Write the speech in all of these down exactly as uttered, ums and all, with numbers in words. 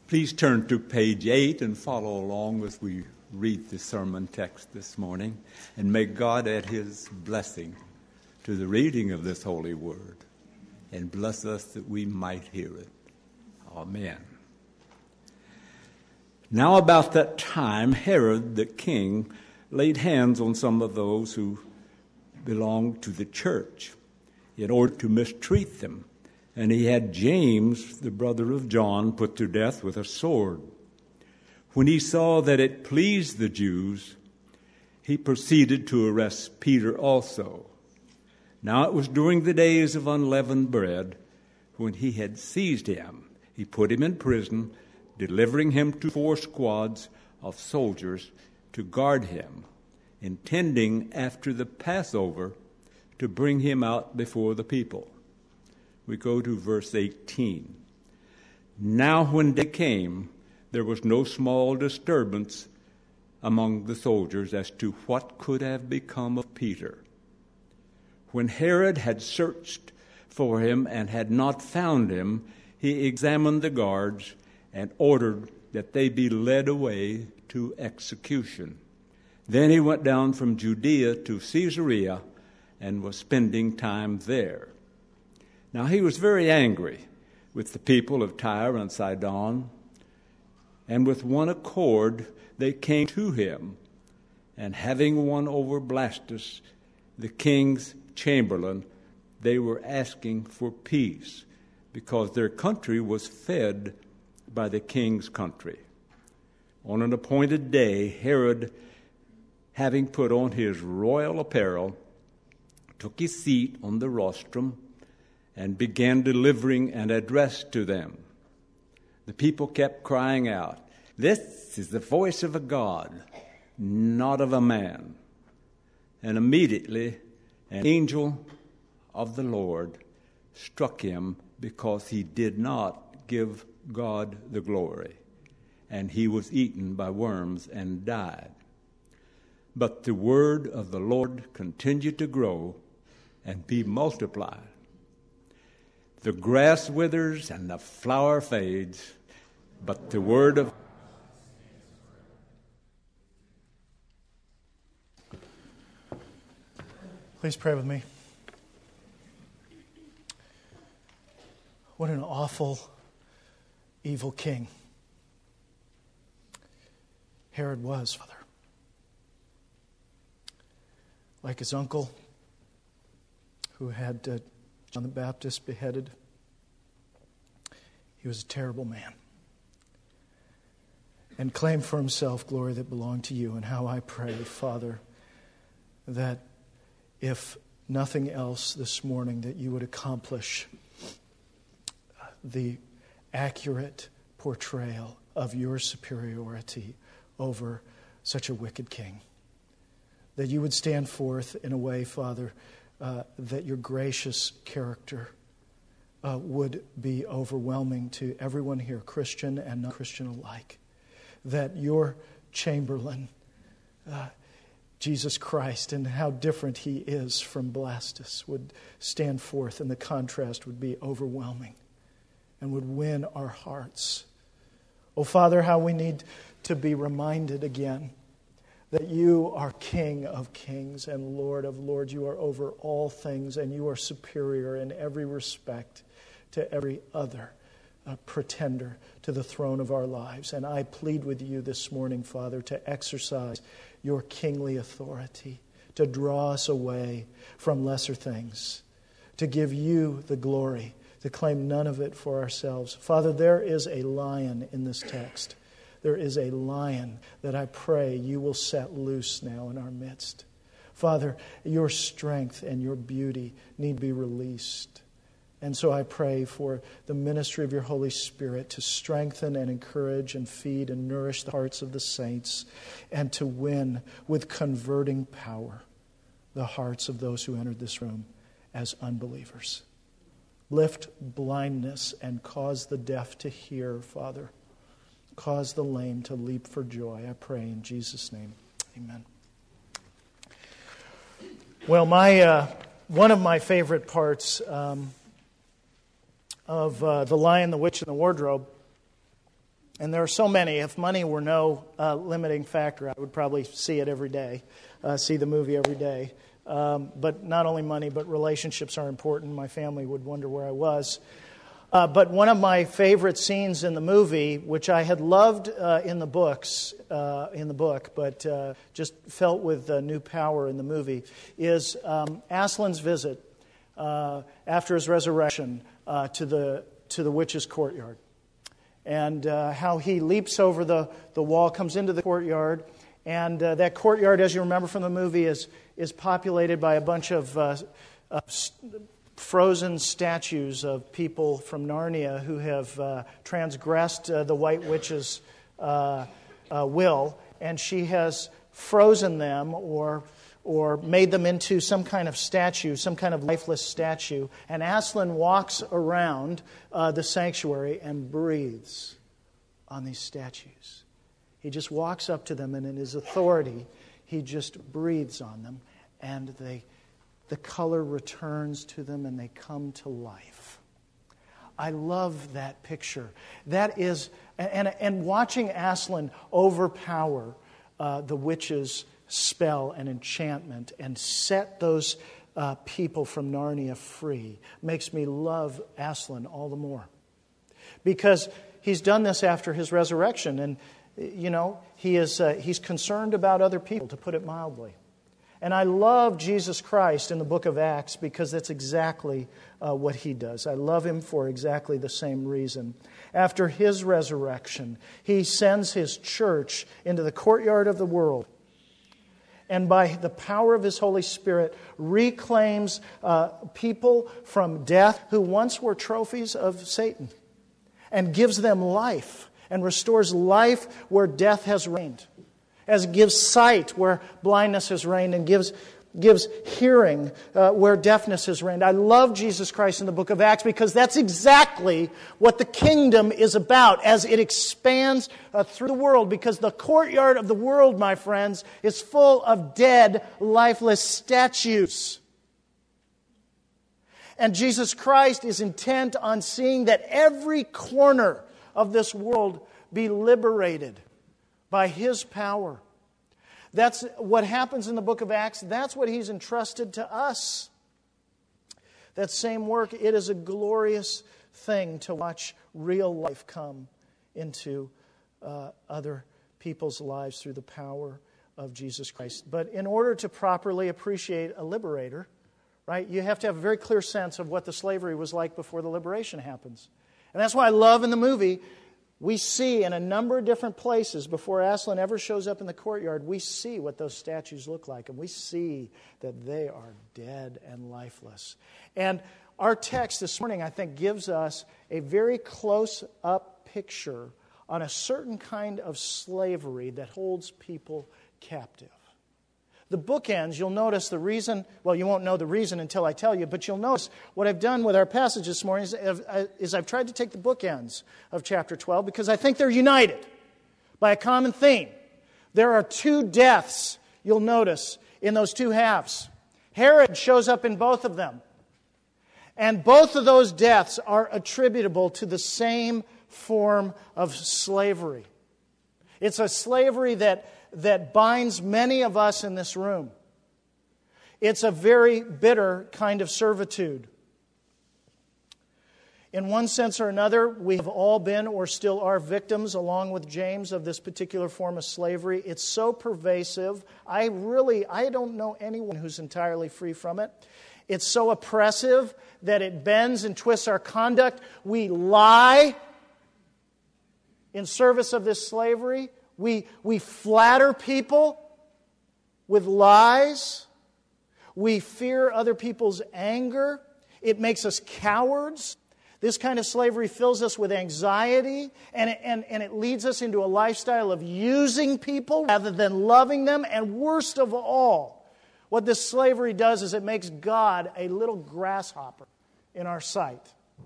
Please turn to page eight and follow along as we read the sermon text this morning. And may God add his blessing to the reading of this holy word and bless us that we might hear it. Amen. Now about that time, Herod the king laid hands on some of those who belonged to the church in order to mistreat them. And he had James, the brother of John, put to death with a sword. When he saw that it pleased the Jews, he proceeded to arrest Peter also. Now it was during the days of unleavened bread, when he had seized him. He put him in prison, delivering him to four squads of soldiers to guard him, intending after the Passover to bring him out before the people. We go to verse eighteen. Now when day came, there was no small disturbance among the soldiers as to what could have become of Peter. When Herod had searched for him and had not found him, he examined the guards and ordered that they be led away to execution. Then he went down from Judea to Caesarea and was spending time there. Now he was very angry with the people of Tyre and Sidon, and with one accord they came to him, and having won over Blastus, the king's chamberlain, they were asking for peace, because their country was fed by the king's country. On an appointed day, Herod, having put on his royal apparel, took his seat on the rostrum and began delivering an address to them. The people kept crying out, "This is the voice of a God, not of a man." And immediately an angel of the Lord struck him because he did not give God the glory, and he was eaten by worms and died. But the word of the Lord continued to grow and be multiplied. The grass withers and the flower fades, but the word of Please pray with me. What an awful, evil king Herod was, Father. Like his uncle, who had uh, John the Baptist beheaded, he was a terrible man and claimed for himself glory that belonged to you. And how I pray, Father, that if nothing else this morning, that you would accomplish the accurate portrayal of your superiority over such a wicked king. That you would stand forth in a way, Father, uh, that your gracious character uh, would be overwhelming to everyone here, Christian and non-Christian alike. That your chamberlain, uh, Jesus Christ, and how different he is from Blastus, would stand forth, and the contrast would be overwhelming and would win our hearts. Oh, Father, how we need to be reminded again that you are King of kings and Lord of lords. You are over all things, and you are superior in every respect to every other uh, pretender to the throne of our lives. And I plead with you this morning, Father, to exercise your kingly authority, to draw us away from lesser things, to give you the glory, to claim none of it for ourselves. Father, there is a lion in this text. There is a lion that I pray you will set loose now in our midst. Father, your strength and your beauty need to be released. And so I pray for the ministry of your Holy Spirit to strengthen and encourage and feed and nourish the hearts of the saints, and to win with converting power the hearts of those who entered this room as unbelievers. Lift blindness and cause the deaf to hear, Father. Cause the lame to leap for joy. I pray in Jesus' name. Amen. Well, my uh, one of my favorite parts um, of uh, The Lion, the Witch, and the Wardrobe And there are so many. If money were no uh, limiting factor, I would probably see it every day, uh, see the movie every day. Um, but not only money, but relationships are important. My family would wonder where I was. Uh, but one of my favorite scenes in the movie, which I had loved uh, in the books, uh, in the book, but uh, just felt with uh, new power in the movie, is um, Aslan's visit uh, after his resurrection uh, to the to the witch's courtyard, and uh, how he leaps over the, the wall, comes into the courtyard, and uh, that courtyard, as you remember from the movie, is is populated by a bunch of uh, uh, st- frozen statues of people from Narnia who have uh, transgressed uh, the White Witch's uh, uh, will, and she has frozen them or or made them into some kind of statue, some kind of lifeless statue. And Aslan walks around uh, the sanctuary and breathes on these statues. He just walks up to them, and in his authority, he just breathes on them, and they the color returns to them and they come to life. I love that picture. That is, and, and watching Aslan overpower uh, the witch's spell and enchantment and set those uh, people from Narnia free makes me love Aslan all the more. Because he's done this after his resurrection, and you know, he is uh, he's concerned about other people, to put it mildly. And I love Jesus Christ in the book of Acts because that's exactly uh, what he does. I love him for exactly the same reason. After his resurrection, he sends his church into the courtyard of the world, and by the power of his Holy Spirit reclaims uh, people from death who once were trophies of Satan, and gives them life and restores life where death has reigned. As it gives sight where blindness has reigned, and gives gives hearing uh, where deafness has reigned. I love Jesus Christ in the book of Acts because that's exactly what the kingdom is about as it expands uh, through the world. Because the courtyard of the world, my friends, is full of dead, lifeless statues. And Jesus Christ is intent on seeing that every corner of this world be liberated by His power. That's what happens in the book of Acts. That's what He's entrusted to us. That same work, it is a glorious thing to watch real life come into uh, other people's lives through the power of Jesus Christ. But in order to properly appreciate a liberator, right, you have to have a very clear sense of what the slavery was like before the liberation happens. And that's why I love in the movie, we see in a number of different places, before Aslan ever shows up in the courtyard, we see what those statues look like. And we see that they are dead and lifeless. And our text this morning, I think, gives us a very close-up picture on a certain kind of slavery that holds people captive. The bookends, you'll notice the reason, well, you won't know the reason until I tell you, but you'll notice what I've done with our passage this morning is, is I've tried to take the bookends of chapter twelve because I think they're united by a common theme. There are two deaths, you'll notice, in those two halves. Herod shows up in both of them. And both of those deaths are attributable to the same form of slavery. It's a slavery that that binds many of us in this room. It's a very bitter kind of servitude. In one sense or another, we have all been or still are victims, along with James, of this particular form of slavery. It's so pervasive. I really, I don't know anyone who's entirely free from it. It's so oppressive that it bends and twists our conduct. We lie in service of this slavery. We, we flatter people with lies. We fear other people's anger. It makes us cowards. This kind of slavery fills us with anxiety, and it, and, and it leads us into a lifestyle of using people rather than loving them. And worst of all, what this slavery does is it makes God a little grasshopper in our sight.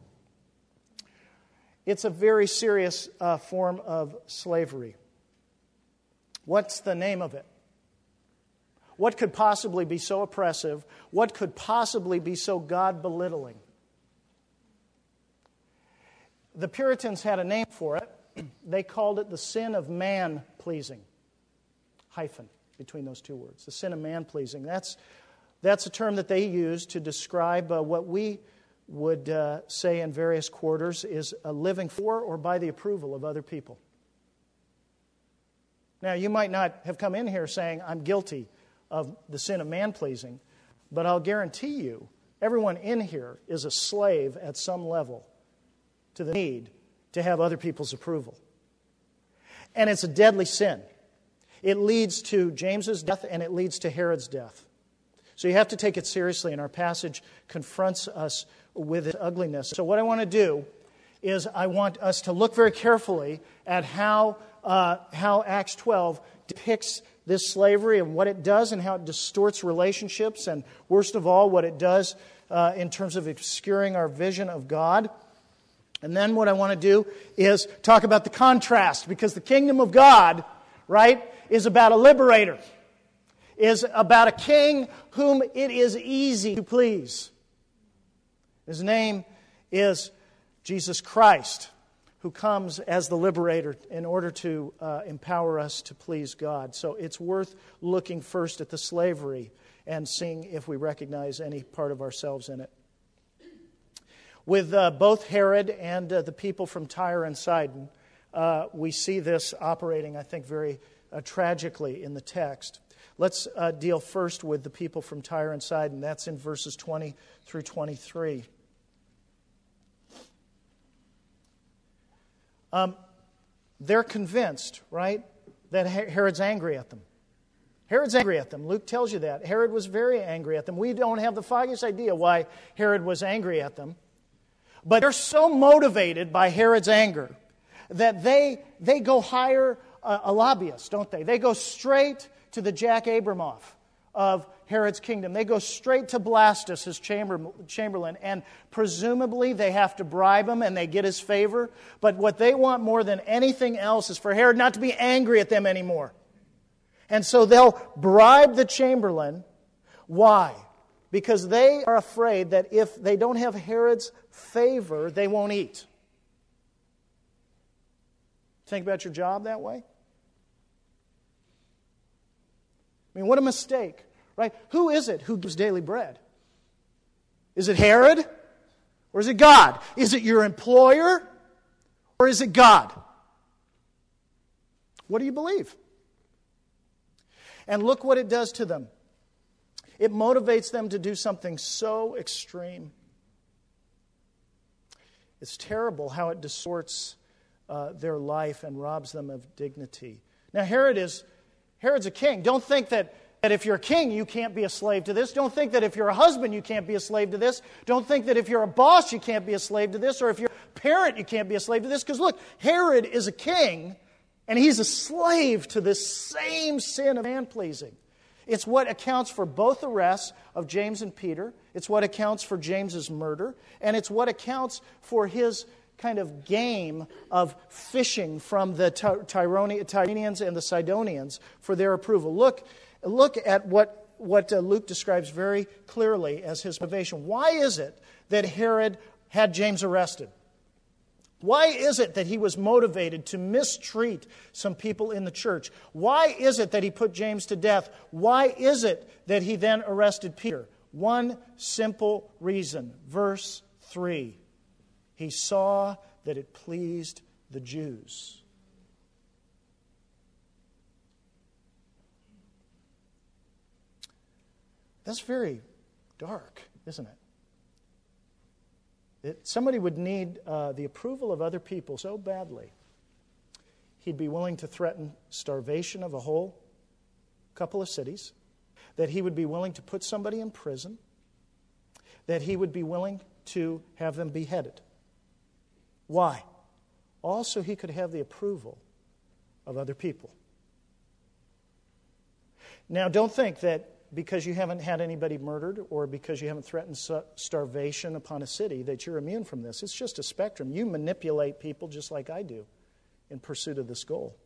It's a very serious uh, form of slavery. What's the name of it? What could possibly be so oppressive? What could possibly be so God-belittling? The Puritans had a name for it. they called it the sin of man-pleasing. Hyphen between those two words. The sin of man-pleasing. That's, that's a term that they use to describe uh, what we would uh, say in various quarters is a living for or by the approval of other people. Now, you might not have come in here saying, I'm guilty of the sin of man-pleasing, but I'll guarantee you, everyone in here is a slave at some level to the need to have other people's approval. And it's a deadly sin. It leads to James's death and it leads to Herod's death. So you have to take it seriously, and our passage confronts us with its ugliness. So what I want to do is I want us to look very carefully at how uh, how Acts twelve depicts this slavery and what it does and how it distorts relationships, and worst of all, what it does uh, in terms of obscuring our vision of God. And then what I want to do is talk about the contrast, because the kingdom of God, right, is about a liberator, is about a king whom it is easy to please. His name is Jesus Christ, who comes as the liberator in order to uh, empower us to please God. So it's worth looking first at the slavery and seeing if we recognize any part of ourselves in it. With uh, both Herod and uh, the people from Tyre and Sidon, uh, we see this operating, I think, very uh, tragically in the text. Let's uh, deal first with the people from Tyre and Sidon. That's in verses twenty through twenty-three. Um, they're convinced, right, that Herod's angry at them. Herod's angry at them. Luke tells you that. Herod was very angry at them. We don't have the foggiest idea why Herod was angry at them. But they're so motivated by Herod's anger that they, they go hire a, a lobbyist, don't they? They go straight to the Jack Abramoff of Herod's kingdom. They go straight to Blastus, his chamber, chamberlain, and presumably they have to bribe him and they get his favor. But what they want more than anything else is for Herod not to be angry at them anymore. And so they'll bribe the chamberlain. Why? Because they are afraid that if they don't have Herod's favor, they won't eat. Think about your job that way? I mean, what a mistake, right? Who is it who gives daily bread? Is it Herod? Or is it God? Is it your employer? Or is it God? What do you believe? And look what it does to them. It motivates them to do something so extreme. It's terrible how it distorts uh, their life and robs them of dignity. Now, Herod is Herod's a king. Don't think that, that if you're a king, you can't be a slave to this. Don't think that if you're a husband, you can't be a slave to this. Don't think that if you're a boss, you can't be a slave to this. Or if you're a parent, you can't be a slave to this. Because look, Herod is a king, and he's a slave to this same sin of man-pleasing. It's what accounts for both arrests of James and Peter. It's what accounts for James's murder. And it's what accounts for his kind of game of fishing from the Tyronians and the Sidonians for their approval. Look, look at what, what uh, Luke describes very clearly as his motivation. Why is it that Herod had James arrested? Why is it that he was motivated to mistreat some people in the church? Why is it that he put James to death? Why is it that he then arrested Peter? One simple reason. Verse three. He saw that it pleased the Jews. That's very dark, isn't it? It, somebody would need uh, the approval of other people so badly, he'd be willing to threaten starvation of a whole couple of cities, that he would be willing to put somebody in prison, that he would be willing to have them beheaded. Why? Also, he could have the approval of other people. Now, don't think that because you haven't had anybody murdered or because you haven't threatened starvation upon a city that you're immune from this. It's just a spectrum. You manipulate people just like I do in pursuit of this goal.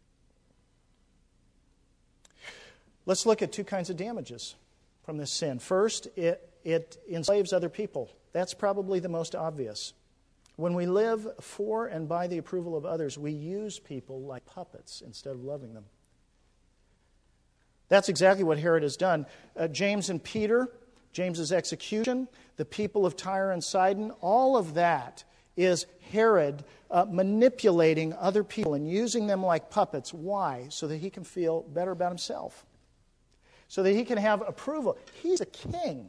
Let's look at two kinds of damages from this sin. First, it, it enslaves other people. That's probably the most obvious. When we live for and by the approval of others, we use people like puppets instead of loving them. That's exactly what Herod has done. Uh, James and Peter, James's execution, the people of Tyre and Sidon, all of that is Herod uh, manipulating other people and using them like puppets. Why? So that he can feel better about himself. So that he can have approval. He's a king.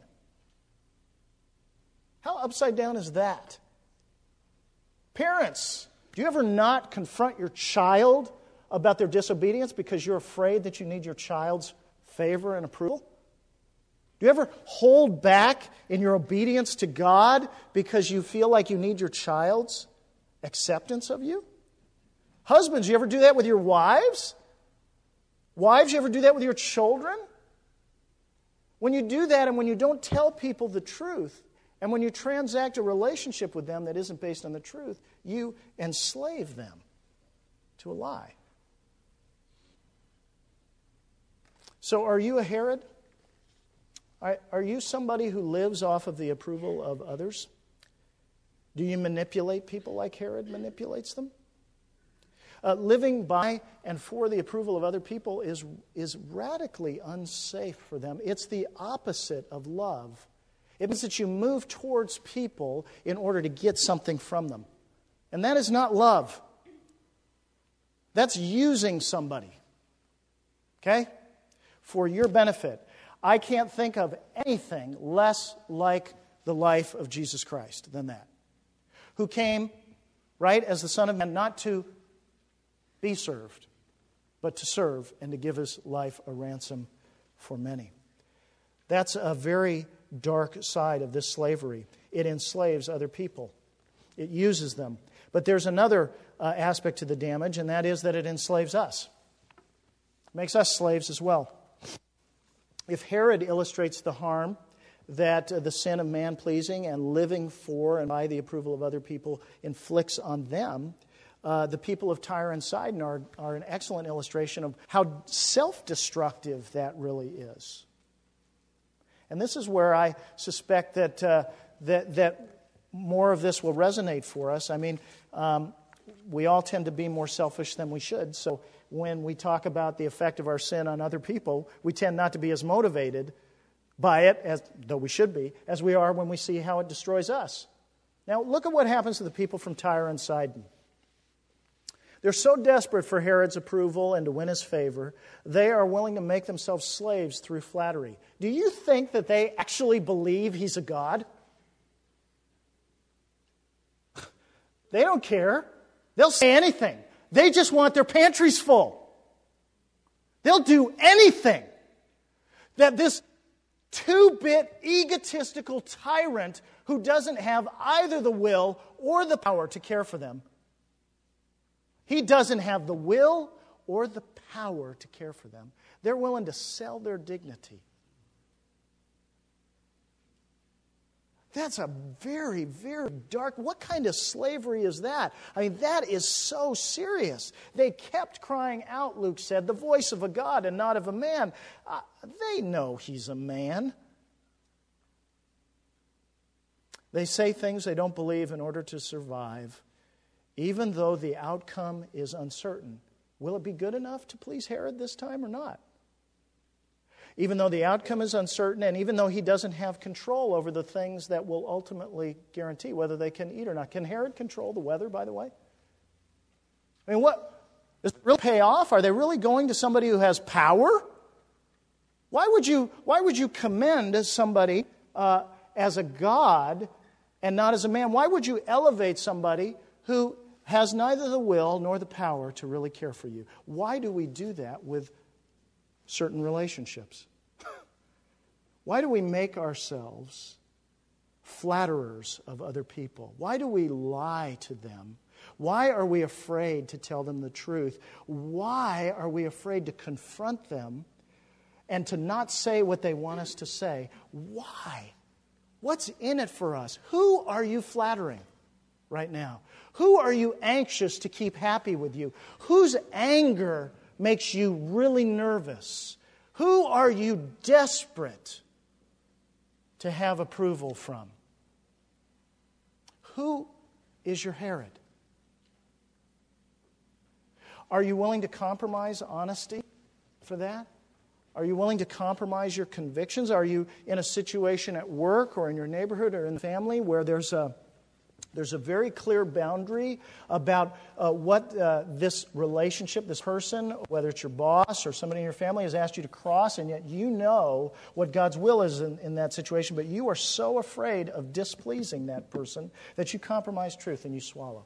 How upside down is that? Parents, do you ever not confront your child about their disobedience because you're afraid that you need your child's favor and approval? Do you ever hold back in your obedience to God because you feel like you need your child's acceptance of you? Husbands, you ever do that with your wives? Wives, you ever do that with your children? When you do that and when you don't tell people the truth, and when you transact a relationship with them that isn't based on the truth, you enslave them to a lie. So are you a Herod? Are, are you somebody who lives off of the approval of others? Do you manipulate people like Herod manipulates them? Uh, living by and for the approval of other people is, is radically unsafe for them. It's the opposite of love. It means that you move towards people in order to get something from them. And that is not love. That's using somebody. Okay? For your benefit. I can't think of anything less like the life of Jesus Christ than that. Who came, right, as the Son of Man, not to be served, but to serve and to give his life a ransom for many. That's a very dark side of this slavery. It enslaves other people. It uses them. But there's another uh, aspect to the damage, and that is that it enslaves us. It makes us slaves as well. If Herod illustrates the harm that uh, the sin of man-pleasing and living for and by the approval of other people inflicts on them, uh, the people of Tyre and Sidon are, are an excellent illustration of how self-destructive that really is. And this is where I suspect that uh, that that more of this will resonate for us. I mean, um, we all tend to be more selfish than we should. So when we talk about the effect of our sin on other people, we tend not to be as motivated by it, as though we should be, as we are when we see how it destroys us. Now, look at what happens to the people from Tyre and Sidon. They're so desperate for Herod's approval and to win his favor, they are willing to make themselves slaves through flattery. Do you think that they actually believe he's a god? They don't care. They'll say anything. They just want their pantries full. They'll do anything that this two-bit egotistical tyrant who doesn't have either the will or the power to care for them. He doesn't have the will or the power to care for them. They're willing to sell their dignity. That's a very, very dark... What kind of slavery is that? I mean, that is so serious. They kept crying out, Luke said, the voice of a God and not of a man. Uh, they know he's a man. They say things they don't believe in order to survive, even though the outcome is uncertain. Will it be good enough to please Herod this time or not? Even though the outcome is uncertain, and even though he doesn't have control over the things that will ultimately guarantee whether they can eat or not. Can Herod control the weather, by the way? I mean, what? Does it really pay off? Are they really going to somebody who has power? Why would you, why would you commend somebody uh, as a god and not as a man? Why would you elevate somebody who has neither the will nor the power to really care for you? Why do we do that with certain relationships? Why do we make ourselves flatterers of other people? Why do we lie to them? Why are we afraid to tell them the truth? Why are we afraid to confront them and to not say what they want us to say? Why? What's in it for us? Who are you flattering right now? Who are you anxious to keep happy with you? Whose anger makes you really nervous? Who are you desperate to have approval from? Who is your Herod? Are you willing to compromise honesty for that? Are you willing to compromise your convictions? Are you in a situation at work or in your neighborhood or in the family where there's a there's a very clear boundary about uh, what uh, this relationship, this person, whether it's your boss or somebody in your family, has asked you to cross, and yet you know what God's will is in, in that situation, but you are so afraid of displeasing that person that you compromise truth and you swallow.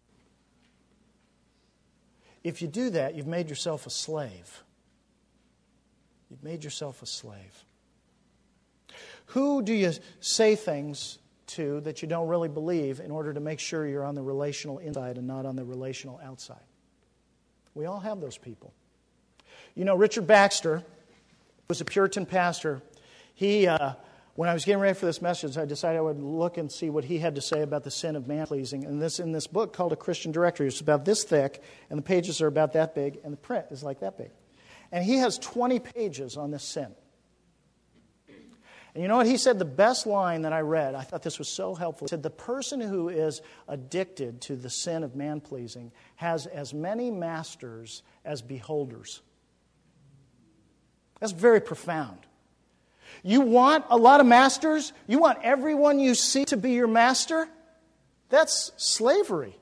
If you do that, you've made yourself a slave. You've made yourself a slave. Who do you say things to that you don't really believe in order to make sure you're on the relational inside and not on the relational outside? We all have those people. You know, Richard Baxter was a Puritan pastor. He, uh, when I was getting ready for this message, I decided I would look and see what he had to say about the sin of man-pleasing. And this in this book called A Christian Directory. It's about this thick, and the pages are about that big, and the print is like that big. And he has twenty pages on this sin. And you know what? He said the best line that I read, I thought this was so helpful. He said, the person who is addicted to the sin of man-pleasing has as many masters as beholders. That's very profound. You want a lot of masters? You want everyone you see to be your master? That's slavery.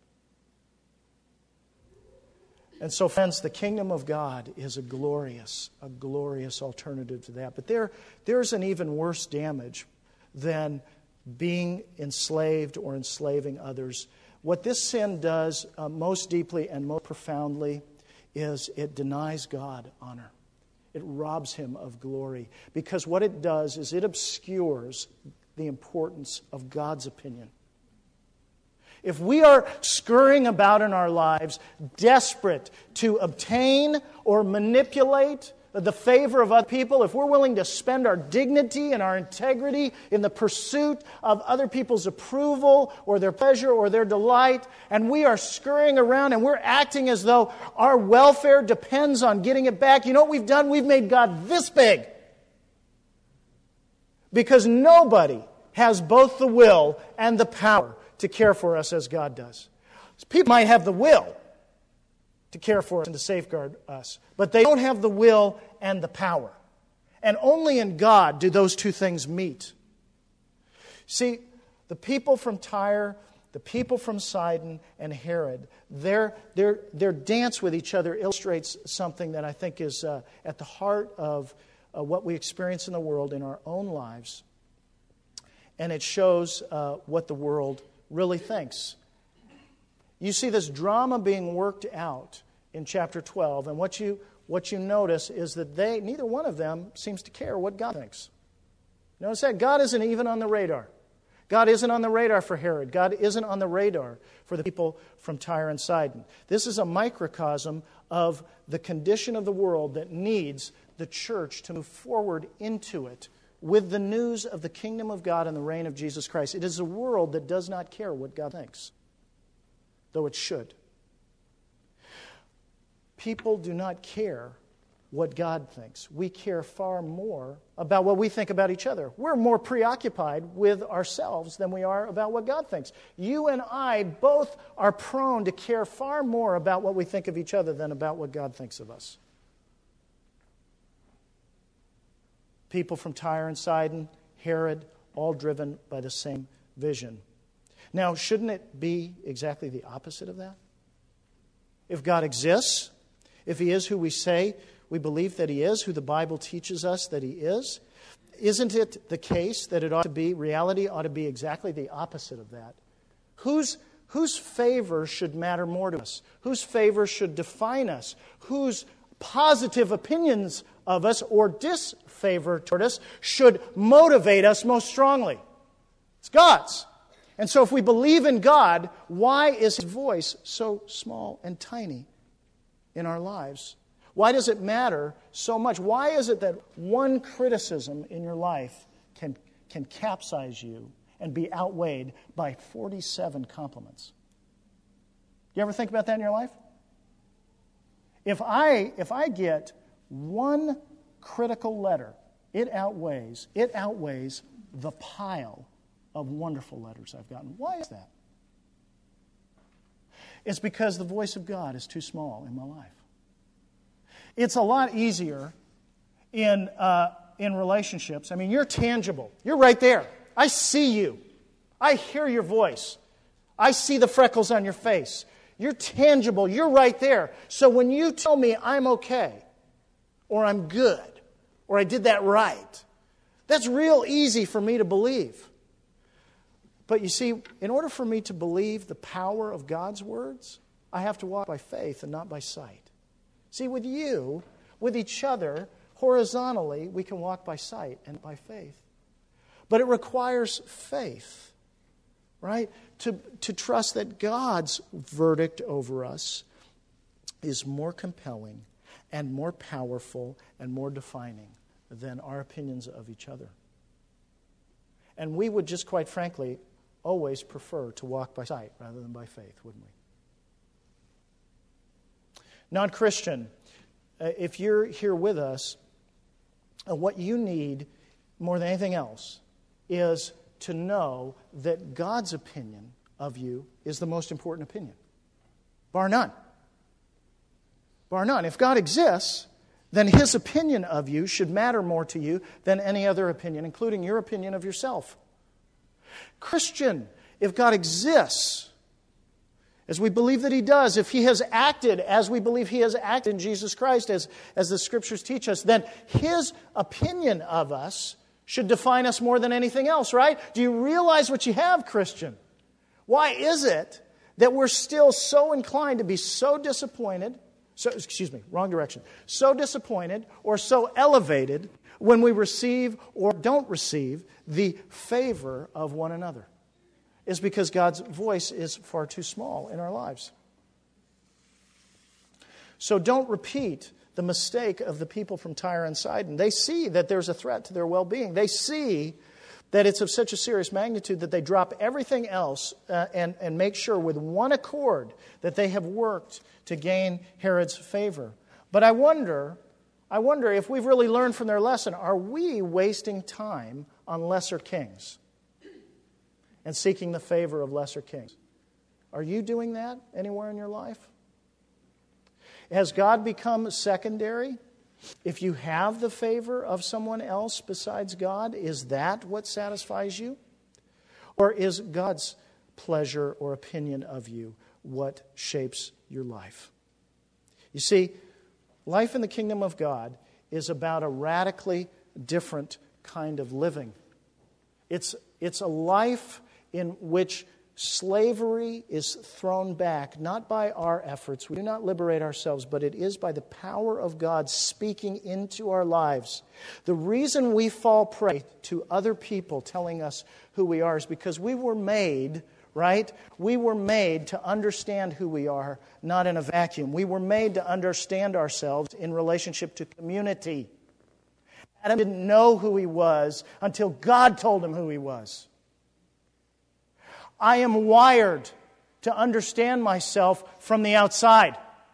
And so, friends, the kingdom of God is a glorious, a glorious alternative to that. But there, there's an even worse damage than being enslaved or enslaving others. What this sin does uh, most deeply and most profoundly is it denies God honor. It robs Him of glory. Because what it does is it obscures the importance of God's opinion. If we are scurrying about in our lives, desperate to obtain or manipulate the favor of other people, if we're willing to spend our dignity and our integrity in the pursuit of other people's approval or their pleasure or their delight, and we are scurrying around and we're acting as though our welfare depends on getting it back, you know what we've done? We've made God this big. Because nobody has both the will and the power to care for us as God does. People might have the will to care for us and to safeguard us, but they don't have the will and the power. And only in God do those two things meet. See, the people from Tyre, the people from Sidon and Herod, their, their, their dance with each other illustrates something that I think is uh, at the heart of uh, what we experience in the world in our own lives. And it shows uh, what the world really thinks. You see this drama being worked out in chapter twelve, and what you what you notice is that they neither one of them seems to care what God thinks. Notice that God isn't even on the radar. God isn't on the radar for Herod. God isn't on the radar for the people from Tyre and Sidon. This is a microcosm of the condition of the world that needs the church to move forward into it with the news of the kingdom of God and the reign of Jesus Christ. It is a world that does not care what God thinks, though it should. People do not care what God thinks. We care far more about what we think about each other. We're more preoccupied with ourselves than we are about what God thinks. You and I both are prone to care far more about what we think of each other than about what God thinks of us. People from Tyre and Sidon, Herod, all driven by the same vision. Now, shouldn't it be exactly the opposite of that? If God exists, if He is who we say we believe that He is, who the Bible teaches us that He is, isn't it the case that it ought to be, reality ought to be exactly the opposite of that? Whose, whose favor should matter more to us? Whose favor should define us? Whose positive opinions of us or disfavor toward us should motivate us most strongly? It's God's. And so if we believe in God, why is His voice so small and tiny in our lives? Why does it matter so much? Why is it that one criticism in your life can, can capsize you and be outweighed by forty-seven compliments? You ever think about that in your life? If I if I get one critical letter, it outweighs it outweighs the pile of wonderful letters I've gotten. Why is that? It's because the voice of God is too small in my life. It's a lot easier in uh, in relationships. I mean, you're tangible. You're right there. I see you. I hear your voice. I see the freckles on your face. You're tangible. You're right there. So when you tell me I'm okay, or I'm good, or I did that right, that's real easy for me to believe. But you see, in order for me to believe the power of God's words, I have to walk by faith and not by sight. See, with you, with each other, horizontally, we can walk by sight and by faith. But it requires faith, right? To, to trust that God's verdict over us is more compelling and more powerful and more defining than our opinions of each other. And we would just, quite frankly, always prefer to walk by sight rather than by faith, wouldn't we? Non-Christian, uh, if you're here with us, uh, what you need more than anything else is to know that God's opinion of you is the most important opinion. Bar none. Bar none. If God exists, then His opinion of you should matter more to you than any other opinion, including your opinion of yourself. Christian, if God exists, as we believe that He does, if He has acted as we believe He has acted in Jesus Christ, as, as the Scriptures teach us, then His opinion of us should define us more than anything else, right? Do you realize what you have, Christian? Why is it that we're still so inclined to be so disappointed, so, excuse me, wrong direction, so disappointed or so elevated when we receive or don't receive the favor of one another? It's because God's voice is far too small in our lives. So don't repeat the mistake of the people from Tyre and Sidon. They see that there's a threat to their well-being. They see that it's of such a serious magnitude that they drop everything else uh, and, and make sure with one accord that they have worked to gain Herod's favor. But I wonder, I wonder if we've really learned from their lesson, are we wasting time on lesser kings and seeking the favor of lesser kings? Are you doing that anywhere in your life? Has God become secondary? If you have the favor of someone else besides God, is that what satisfies you? Or is God's pleasure or opinion of you what shapes your life? You see, life in the kingdom of God is about a radically different kind of living. It's, it's a life in which slavery is thrown back, not by our efforts. We do not liberate ourselves, but it is by the power of God speaking into our lives. The reason we fall prey to other people telling us who we are is because we were made, right? We were made to understand who we are, not in a vacuum. We were made to understand ourselves in relationship to community. Adam didn't know who he was until God told him who he was. I am wired to understand myself from the outside.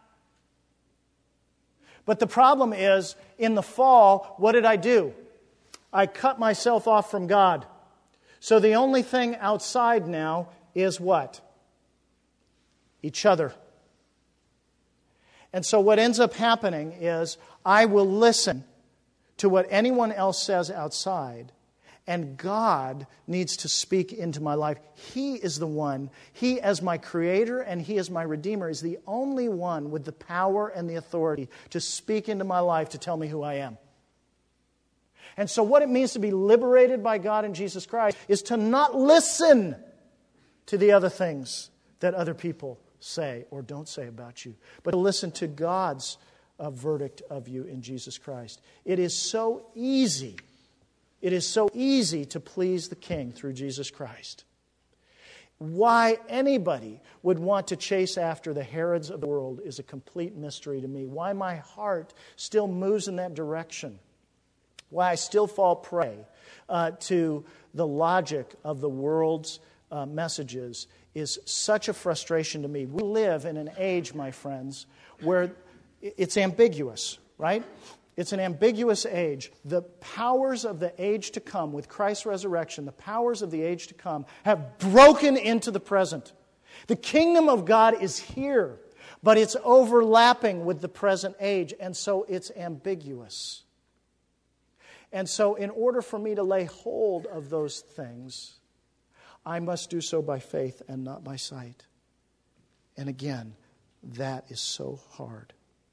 But the problem is, in the fall, what did I do? I cut myself off from God. So the only thing outside now is what? Each other. And so what ends up happening is I will listen to what anyone else says outside. And God needs to speak into my life. He is the one, He as my Creator and He as my Redeemer is the only one with the power and the authority to speak into my life to tell me who I am. And so what it means to be liberated by God in Jesus Christ is to not listen to the other things that other people say or don't say about you, but to listen to God's uh, verdict of you in Jesus Christ. It is so easy It is so easy to please the King through Jesus Christ. Why anybody would want to chase after the Herods of the world is a complete mystery to me. Why my heart still moves in that direction. Why I still fall prey uh, to the logic of the world's uh, messages is such a frustration to me. We live in an age, my friends, where it's ambiguous, right? It's an ambiguous age. The powers of the age to come, with Christ's resurrection, the powers of the age to come have broken into the present. The kingdom of God is here, but it's overlapping with the present age, and so it's ambiguous. And so in order for me to lay hold of those things, I must do so by faith and not by sight. And again, that is so hard.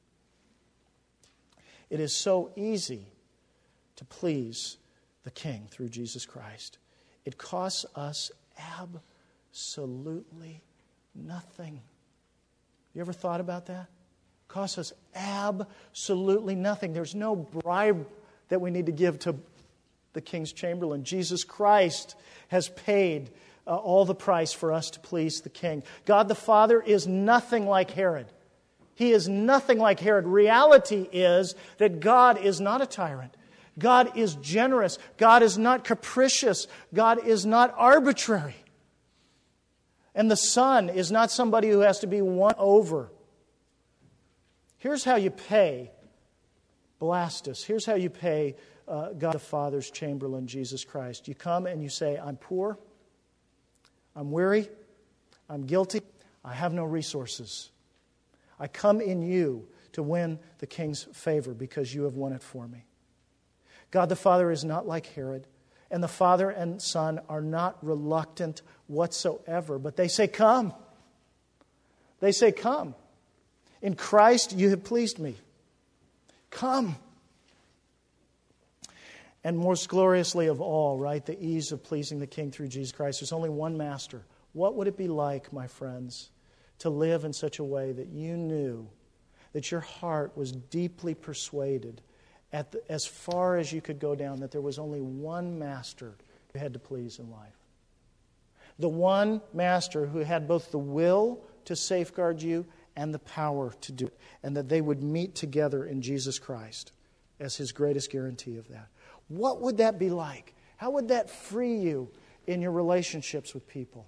It is so easy to please the King through Jesus Christ. It costs us absolutely nothing. You ever thought about that? It costs us absolutely nothing. There's no bribe that we need to give to the King's Chamberlain. Jesus Christ has paid uh, all the price for us to please the King. God the Father is nothing like Herod. He is nothing like Herod. Reality is that God is not a tyrant. God is generous. God is not capricious. God is not arbitrary. And the Son is not somebody who has to be won over. Here's how you pay Blastus. Here's how you pay uh, God the Father's Chamberlain, Jesus Christ. You come and you say, I'm poor, I'm weary, I'm guilty, I have no resources. I come in you to win the King's favor because you have won it for me. God the Father is not like Herod, and the Father and Son are not reluctant whatsoever, but they say, come. They say, come. In Christ you have pleased me. Come. And most gloriously of all, right, the ease of pleasing the King through Jesus Christ. There's only one master. What would it be like, my friends, to live in such a way that you knew that your heart was deeply persuaded at the, as far as you could go down, that there was only one master you had to please in life? The one master who had both the will to safeguard you and the power to do it. And that they would meet together in Jesus Christ as His greatest guarantee of that. What would that be like? How would that free you in your relationships with people?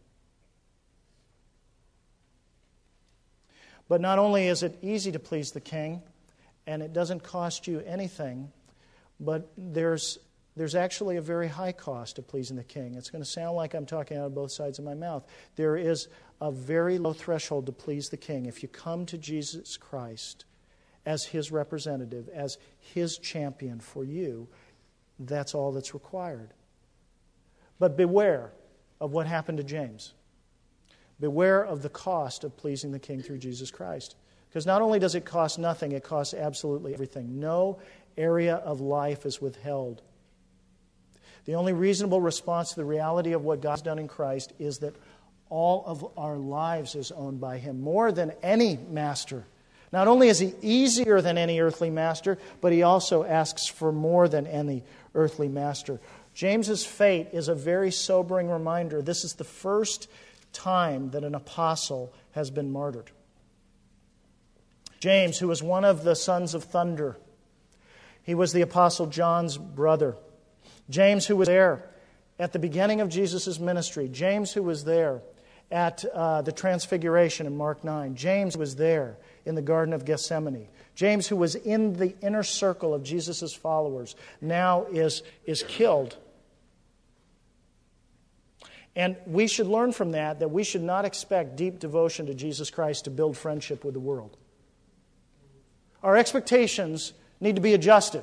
But not only is it easy to please the King, and it doesn't cost you anything, but there's there's actually a very high cost of pleasing the King. It's going to sound like I'm talking out of both sides of my mouth. There is a very low threshold to please the King. If you come to Jesus Christ as His representative, as His champion for you, that's all that's required. But beware of what happened to James. Beware of the cost of pleasing the King through Jesus Christ. Because not only does it cost nothing, it costs absolutely everything. No area of life is withheld. The only reasonable response to the reality of what God's done in Christ is that all of our lives is owned by Him, more than any master. Not only is He easier than any earthly master, but He also asks for more than any earthly master. James's fate is a very sobering reminder. This is the first time that an apostle has been martyred. James, who was one of the sons of thunder, he was the Apostle John's brother. James, who was there at the beginning of Jesus' ministry. James, who was there at uh, the Transfiguration in Mark nine. James, who was there in the Garden of Gethsemane. James, who was in the inner circle of Jesus' followers, now is, is killed. And we should learn from that that we should not expect deep devotion to Jesus Christ to build friendship with the world. Our expectations need to be adjusted.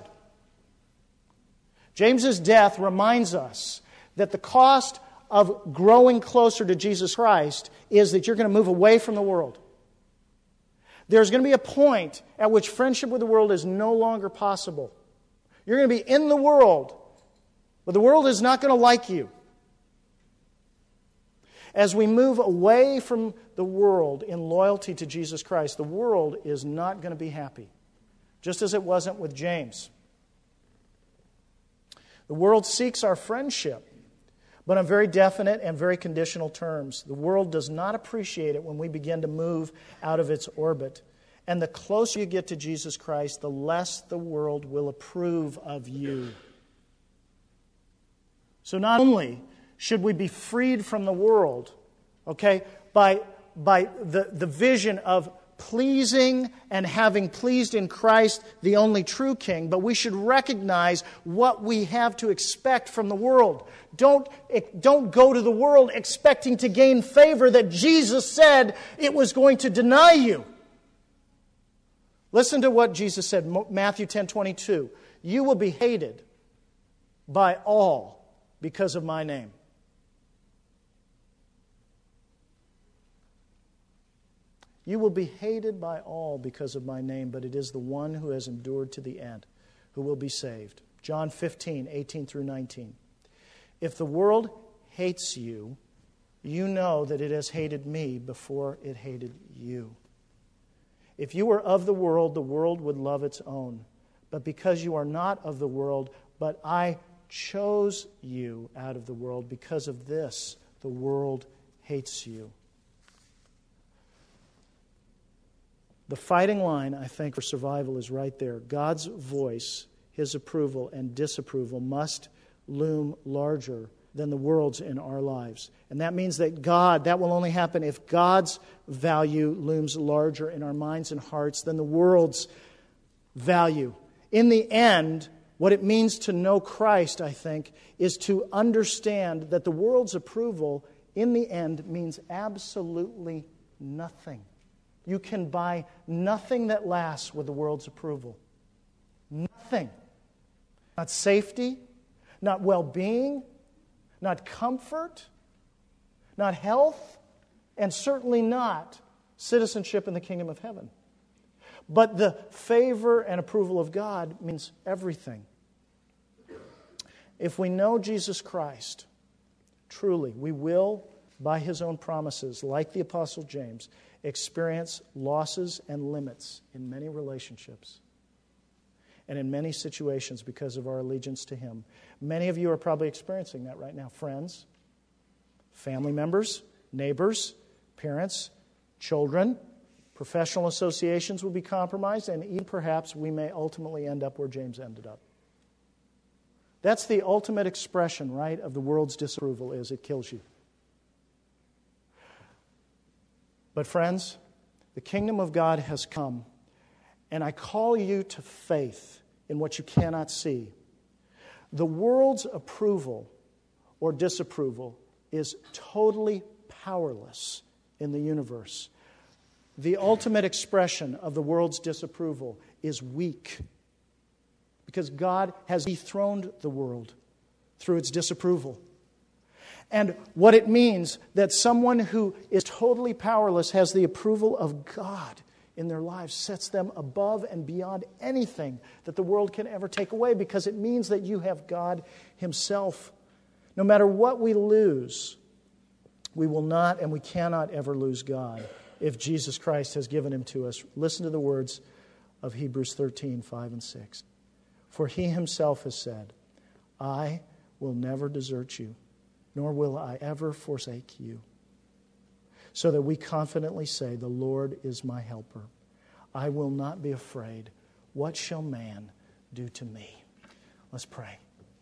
James's death reminds us that the cost of growing closer to Jesus Christ is that you're going to move away from the world. There's going to be a point at which friendship with the world is no longer possible. You're going to be in the world, but the world is not going to like you. As we move away from the world in loyalty to Jesus Christ, the world is not going to be happy, just as it wasn't with James. The world seeks our friendship, but on very definite and very conditional terms. The world does not appreciate it when we begin to move out of its orbit. And the closer you get to Jesus Christ, the less the world will approve of you. So not only should we be freed from the world, okay, by, by the, the vision of pleasing and having pleased in Christ the only true King, but we should recognize what we have to expect from the world. Don't, don't go to the world expecting to gain favor that Jesus said it was going to deny you. Listen to what Jesus said, Matthew ten twenty-two. You will be hated by all because of my name. You will be hated by all because of my name, but it is the one who has endured to the end who will be saved. John fifteen, eighteen through nineteen. If the world hates you, you know that it has hated me before it hated you. If you were of the world, the world would love its own. But because you are not of the world, but I chose you out of the world, because of this, the world hates you. The fighting line, I think, for survival is right there. God's voice, His approval and disapproval must loom larger than the world's in our lives. And that means that God, that will only happen if God's value looms larger in our minds and hearts than the world's value. In the end, what it means to know Christ, I think, is to understand that the world's approval, in the end, means absolutely nothing. You can buy nothing that lasts with the world's approval. Nothing. Not safety, not well-being, not comfort, not health, and certainly not citizenship in the kingdom of heaven. But the favor and approval of God means everything. If we know Jesus Christ, truly, we will, by His own promises, like the Apostle James, experience losses and limits in many relationships and in many situations because of our allegiance to Him. Many of you are probably experiencing that right now. Friends, family members, neighbors, parents, children, professional associations will be compromised, and even perhaps we may ultimately end up where James ended up. That's the ultimate expression, right, of the world's disapproval, is it kills you. But friends, the kingdom of God has come, and I call you to faith in what you cannot see. The world's approval or disapproval is totally powerless in the universe. The ultimate expression of the world's disapproval is weak, because God has dethroned the world through its disapproval. And what it means that someone who is totally powerless has the approval of God in their lives sets them above and beyond anything that the world can ever take away, because it means that you have God Himself. No matter what we lose, we will not and we cannot ever lose God if Jesus Christ has given Him to us. Listen to the words of Hebrews thirteen, five and six. For He Himself has said, I will never desert you, nor will I ever forsake you. So that we confidently say, the Lord is my helper. I will not be afraid. What shall man do to me? Let's pray.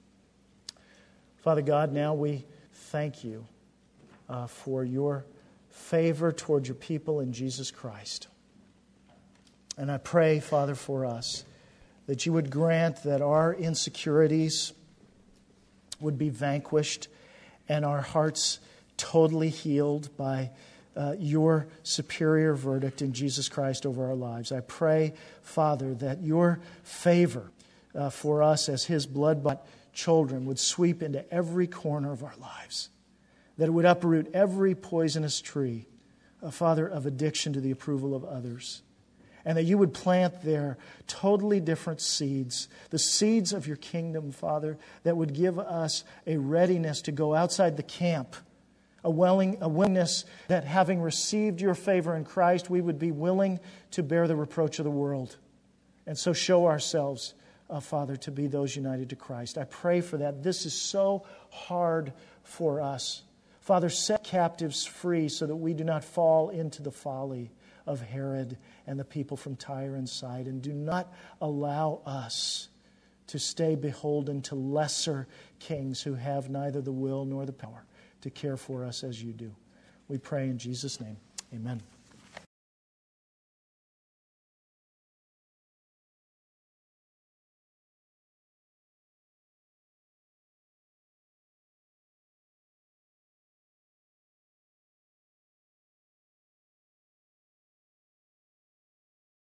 Father God, now we thank you uh, for your favor toward your people in Jesus Christ. And I pray, Father, for us, that you would grant that our insecurities would be vanquished and our hearts totally healed by uh, your superior verdict in Jesus Christ over our lives. I pray, Father, that your favor uh, for us as His blood-bought children would sweep into every corner of our lives, that it would uproot every poisonous tree, uh, Father, of addiction to the approval of others, and that you would plant there totally different seeds, the seeds of your kingdom, Father, that would give us a readiness to go outside the camp, a, willing, a willingness that having received your favor in Christ, we would be willing to bear the reproach of the world, and so show ourselves, uh, Father, to be those united to Christ. I pray for that. This is so hard for us. Father, set captives free so that we do not fall into the folly of Herod and the people from Tyre and Sidon. Do not allow us to stay beholden to lesser kings who have neither the will nor the power to care for us as you do. We pray in Jesus' name. Amen.